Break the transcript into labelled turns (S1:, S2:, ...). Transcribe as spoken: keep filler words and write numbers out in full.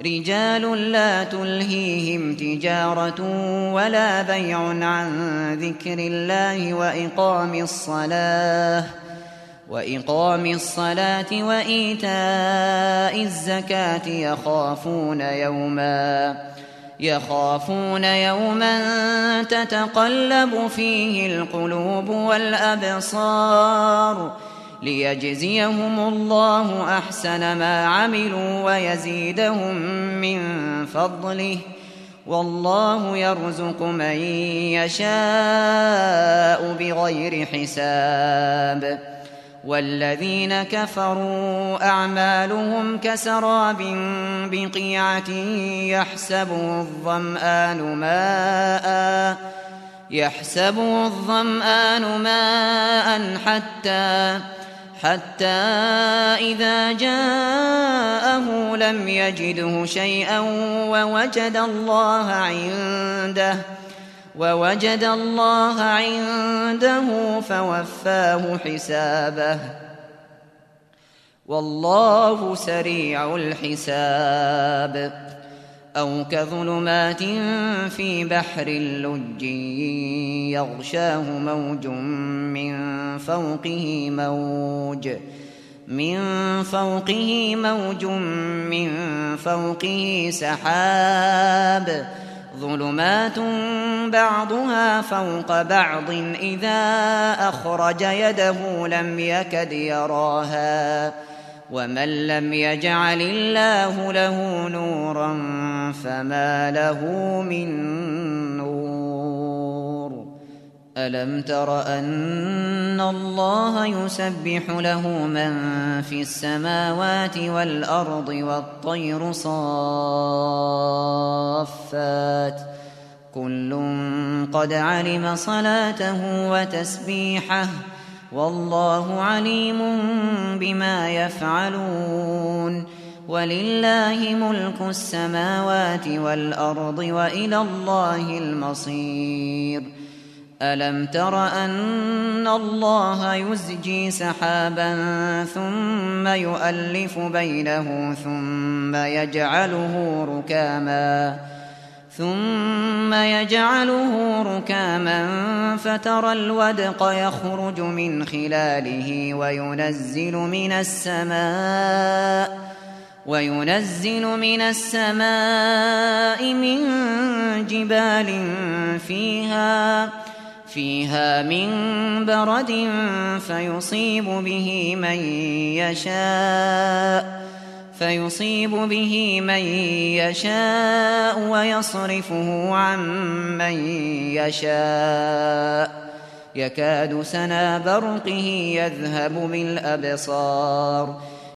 S1: رجال لا تلهيهم تجارة ولا بيع عن ذكر الله وإقام الصلاة وإقام الصلاة وإيتاء الزكاة يخافون يوما يخافون يوما تتقلب فيه القلوب والأبصار ليجزيهم الله أحسن ما عملوا ويزيدهم من فضله والله يرزق من يشاء بغير حساب. والذين كفروا أعمالهم كسراب بقيعة يحسبه الظمآن ماء يحسبه الظمآن ماء حتى حتى إذا جاءه لم يجده شيئا ووجد الله عنده ووجد الله عنده فوفاه حسابه والله سريع الحساب. أو كظلمات في بحر لج يغشاه موج من فوقه موج من فوقه موج من فوقه سحاب ظلمات بعضها فوق بعض إذا أخرج يده لم يكد يراها ومن لم يجعل الله له نورا فما له من نور. ألم تر أن الله يسبح له من في السماوات والأرض والطير صافات كل قد علم صلاته وتسبيحه والله عليم بما يفعلون. ولله ملك السماوات والأرض وإلى الله المصير. ألم تر أن الله يزجي سحابا ثم يؤلف بينه ثم يجعله ركاما ثم يجعله ركاما فترى الودق يخرج من خلاله وينزل من السماء وينزل من السماء من جبال فيها فيها من برد فيصيب به من يشاء فيصيب به من يشاء ويصرفه عن من يشاء يكاد سنا برقه يذهب بالأبصار